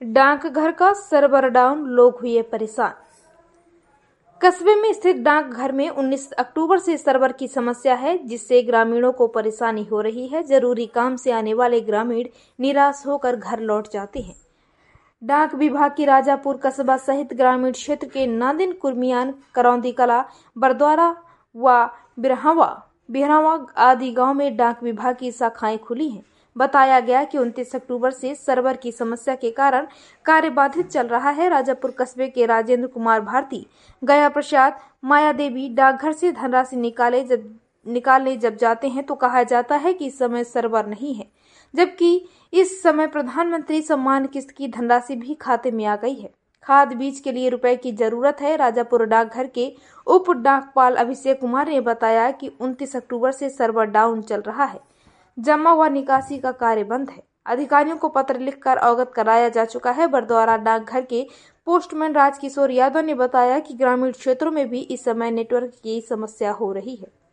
डाकघर का server down, लोग हुए परेशान। कस्बे में स्थित डाकघर में 19 अक्टूबर से सर्वर की समस्या है, जिससे ग्रामीणों को परेशानी हो रही है। जरूरी काम से आने वाले ग्रामीण निराश होकर घर लौट जाते हैं। डाक विभाग की राजापुर कस्बा सहित ग्रामीण क्षेत्र के नादिन, कुर्मियान, करौंदी कला, बरद्वारा व बिरहवा आदि गांव में डाक विभाग की शाखाएं खुली हैं। बताया गया कि 29 अक्टूबर से सर्वर की समस्या के कारण कार्य बाधित चल रहा है। राजापुर कस्बे के राजेंद्र कुमार भारती, गया प्रसाद, माया देवी डाकघर से धनराशि निकालने जब जाते हैं तो कहा जाता है कि इस समय सर्वर नहीं है, जबकि इस समय प्रधानमंत्री सम्मान किस्त की धनराशि भी खाते में आ गई है। खाद बीज के लिए रुपए की जरूरत है। राजापुर डाकघर के उप डाकपाल अभिषेक कुमार ने बताया कि 29 अक्टूबर से सर्वर डाउन चल रहा है। जमा व निकासी का कार्य बंद है। अधिकारियों को पत्र लिखकर अवगत कराया जा चुका है। बरद्वारा डाकघर के पोस्टमैन राजकिशोर यादव ने बताया कि ग्रामीण क्षेत्रों में भी इस समय नेटवर्क की समस्या हो रही है।